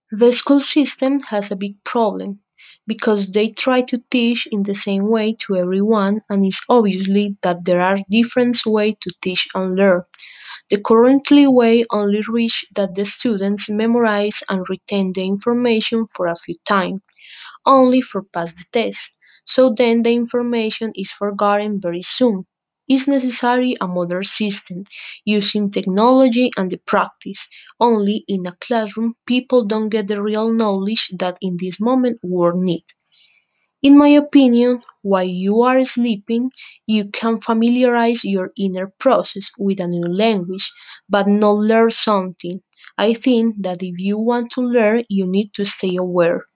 The school system has a big problem because they try to teach in the same way to everyone, and it's obviously that there are different ways to teach and learn. The currently way only reach that the students memorize and retain the information for a few times, only for pass the test. So then the information is forgotten very soon. It's necessary a modern system using technology and the practice. Only in a classroom people don't get the real knowledge that in this moment world need. In my opinion, while you are sleeping, you can familiarize your inner process with a new language, but not learn something. I think that if you want to learn, you need to stay aware.